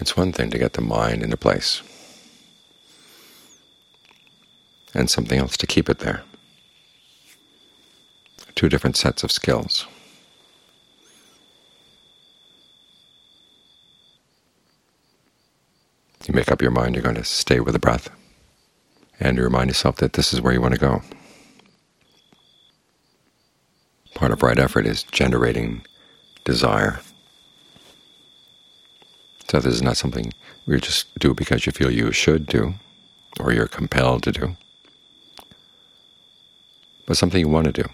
It's one thing to get the mind into place, and something else to keep it there. Two different sets of skills. You make up your mind you're going to stay with the breath, and you remind yourself that this is where you want to go. Part of right effort is generating desire. So this is not something you just do because you feel you should do, or you're compelled to do, but something you want to do.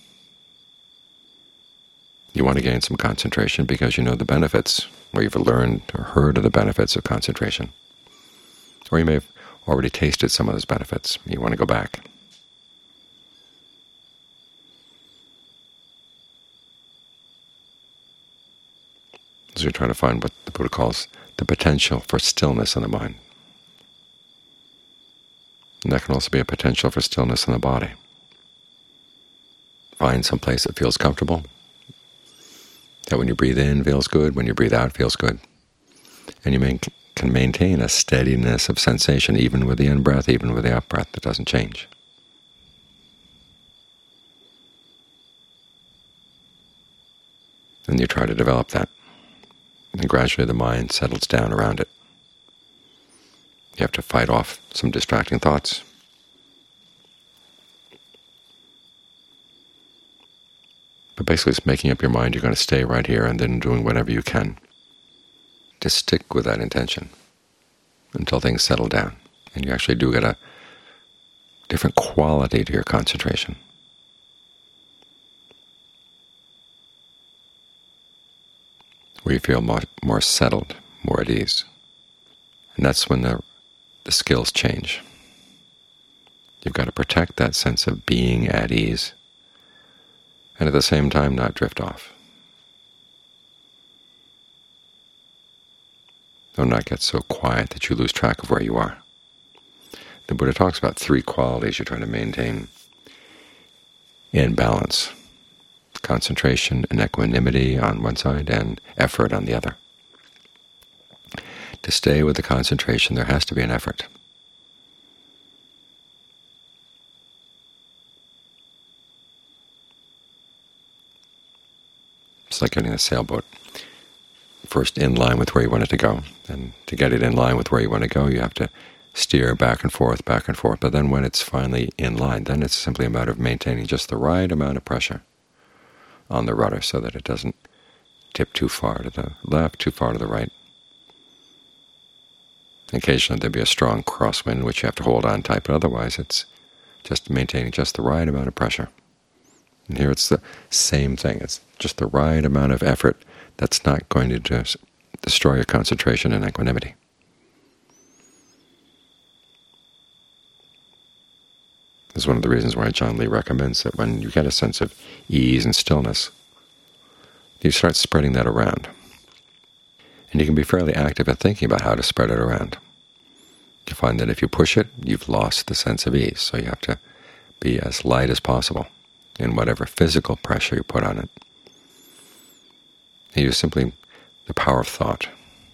You want to gain some concentration because you know the benefits, or you've learned or heard of the benefits of concentration. Or you may have already tasted some of those benefits. You want to go back. So you're trying to find what the Buddha calls the potential for stillness in the mind. And that can also be a potential for stillness in the body. Find some place that feels comfortable, that when you breathe in feels good, when you breathe out feels good. And you can maintain a steadiness of sensation even with the in-breath, even with the out-breath. That doesn't change. And you try to develop that. And gradually the mind settles down around it. You have to fight off some distracting thoughts. But basically it's making up your mind you're going to stay right here and then doing whatever you can to stick with that intention until things settle down. And you actually do get a different quality to your concentration. Where you feel more settled, more at ease. And that's when the skills change. You've got to protect that sense of being at ease, and at the same time not drift off. Or not get so quiet that you lose track of where you are. The Buddha talks about three qualities you're trying to maintain in balance: concentration and equanimity on one side, and effort on the other. To stay with the concentration, there has to be an effort. It's like getting a sailboat first in line with where you want it to go. And to get it in line with where you want to go, you have to steer back and forth, back and forth. But then when it's finally in line, then it's simply a matter of maintaining just the right amount of pressure on the rudder so that it doesn't tip too far to the left, too far to the right. Occasionally there'll be a strong crosswind which you have to hold on tight, but otherwise it's just maintaining just the right amount of pressure. And here it's the same thing. It's just the right amount of effort that's not going to just destroy your concentration and equanimity. This is one of the reasons why John Lee recommends that when you get a sense of ease and stillness, you start spreading that around. And you can be fairly active at thinking about how to spread it around. You find that if you push it, you've lost the sense of ease, so you have to be as light as possible in whatever physical pressure you put on it. You use simply the power of thought,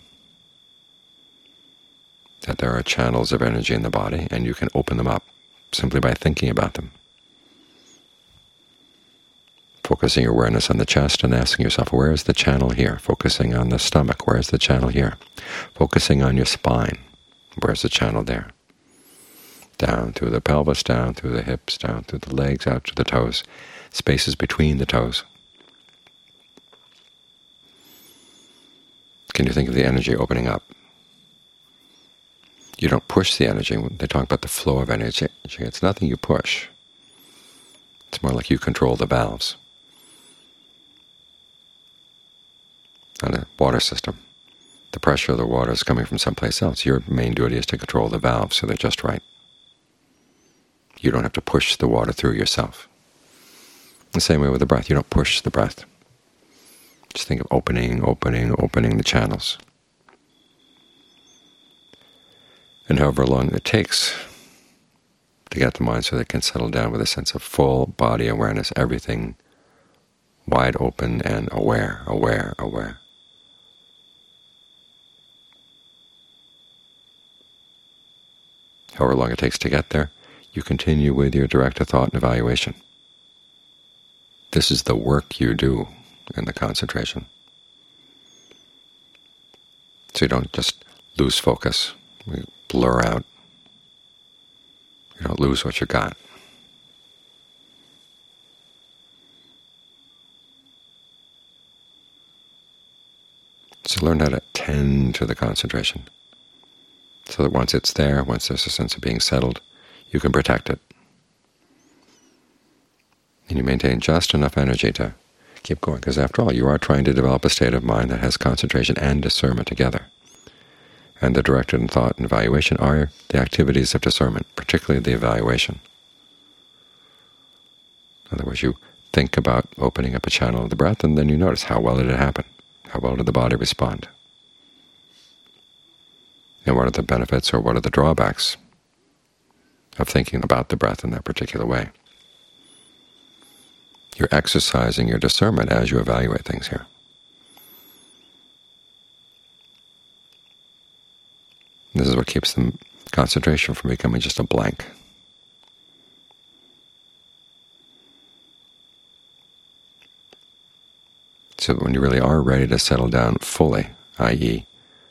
that there are channels of energy in the body, and you can open them up simply by thinking about them. Focusing your awareness on the chest and asking yourself, where is the channel here? Focusing on the stomach, where is the channel here? Focusing on your spine, where's the channel there? Down through the pelvis, down through the hips, down through the legs, out to the toes, spaces between the toes. Can you think of the energy opening up? You don't push the energy. They talk about the flow of energy. It's nothing you push. It's more like you control the valves on a water system. The pressure of the water is coming from someplace else. Your main duty is to control the valves so they're just right. You don't have to push the water through yourself. The same way with the breath. You don't push the breath. Just think of opening, opening, opening the channels. And however long it takes to get the mind so that it can settle down with a sense of full body awareness, everything wide open and aware, aware, aware. however long it takes to get there, you continue with your directed thought and evaluation. This is the work you do in the concentration. So you don't just lose focus, you blur out. You don't lose what you got. So learn how to tend to the concentration, so that once it's there, once there's a sense of being settled, you can protect it. And you maintain just enough energy to keep going, because after all, you are trying to develop a state of mind that has concentration and discernment together. And the directed thought and evaluation are the activities of discernment, particularly the evaluation. In other words, you think about opening up a channel of the breath, and then you notice how well did it happen? How well did the body respond? And what are the benefits or what are the drawbacks of thinking about the breath in that particular way? You're exercising your discernment as you evaluate things here. This is what keeps the concentration from becoming just a blank. So that when you really are ready to settle down fully, i.e.,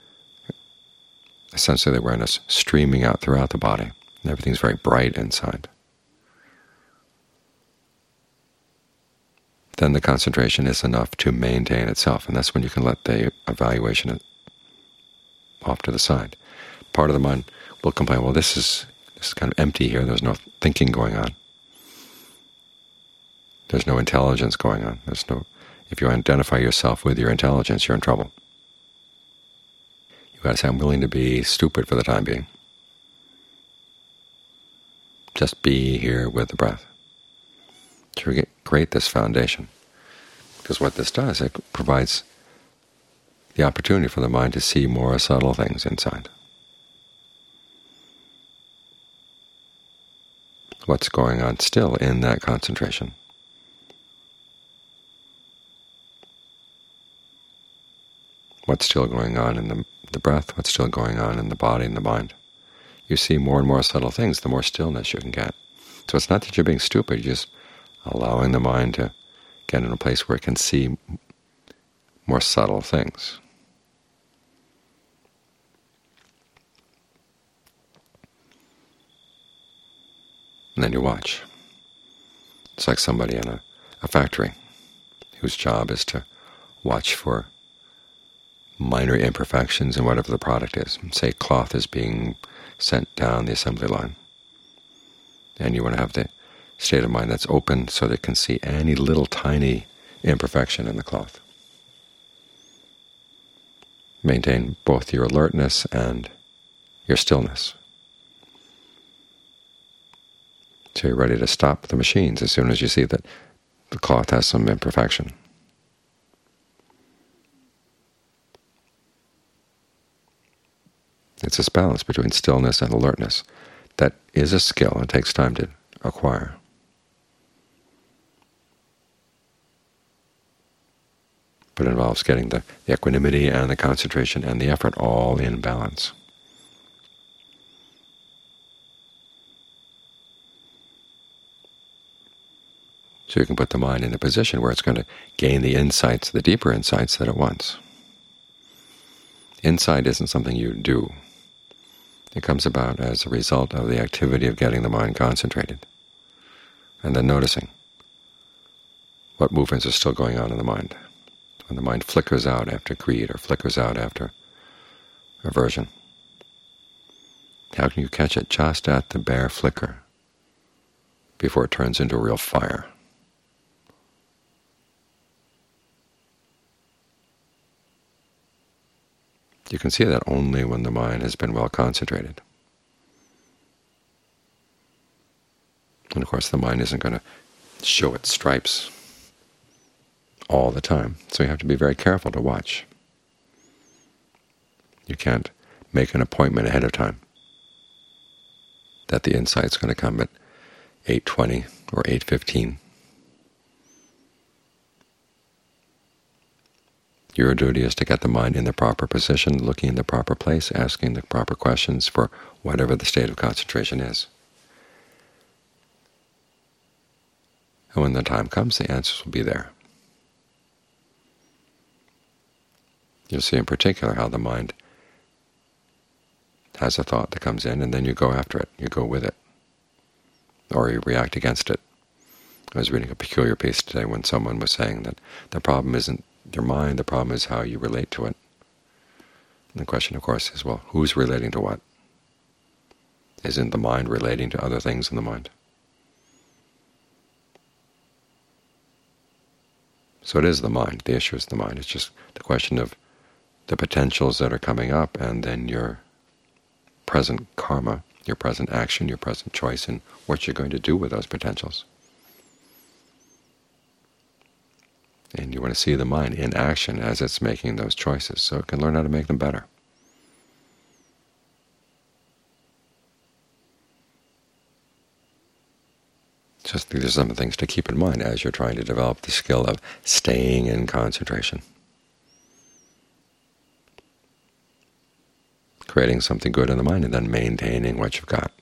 a sense of the awareness streaming out throughout the body, and everything's very bright inside, then the concentration is enough to maintain itself, and that's when you can let the evaluation off to the side. Part of the mind will complain, well, this is kind of empty here, there's no thinking going on. There's no intelligence going on. If you identify yourself with your intelligence, you're in trouble. You've got to say, I'm willing to be stupid for the time being. Just be here with the breath. To create this foundation. Because what this does, it provides the opportunity for the mind to see more subtle things inside. What's going on still in that concentration. What's still going on in the breath, what's still going on in the body and the mind. You see more and more subtle things, the more stillness you can get. So it's not that you're being stupid, you're just allowing the mind to get in a place where it can see more subtle things. And then you watch. It's like somebody in a factory whose job is to watch for minor imperfections in whatever the product is. Say cloth is being sent down the assembly line, and you want to have the state of mind that's open so that it can see any little tiny imperfection in the cloth. Maintain both your alertness and your stillness. So you're ready to stop the machines as soon as you see that the cloth has some imperfection. It's this balance between stillness and alertness that is a skill and takes time to acquire. But it involves getting the equanimity and the concentration and the effort all in balance. So you can put the mind in a position where it's going to gain the insights, the deeper insights that it wants. Insight isn't something you do. It comes about as a result of the activity of getting the mind concentrated, and then noticing what movements are still going on in the mind. When the mind flickers out after greed or flickers out after aversion, how can you catch it just at the bare flicker before it turns into a real fire? You can see that only when the mind has been well concentrated. And of course the mind isn't going to show its stripes all the time, so you have to be very careful to watch. You can't make an appointment ahead of time that the insight's going to come at 8:20 or 8:15. Your duty is to get the mind in the proper position, looking in the proper place, asking the proper questions for whatever the state of concentration is. And when the time comes, the answers will be there. You'll see in particular how the mind has a thought that comes in, and then you go after it, you go with it, or you react against it. I was reading a peculiar piece today when someone was saying that the problem isn't your mind, the problem is how you relate to it. And the question, of course, is, well, who's relating to what? Isn't the mind relating to other things in the mind? So it is the mind. The issue is the mind. It's just the question of the potentials that are coming up, and then your present karma, your present action, your present choice, and what you're going to do with those potentials. And you want to see the mind in action as it's making those choices, so it can learn how to make them better. Just these are some of the things to keep in mind as you're trying to develop the skill of staying in concentration, creating something good in the mind, and then maintaining what you've got.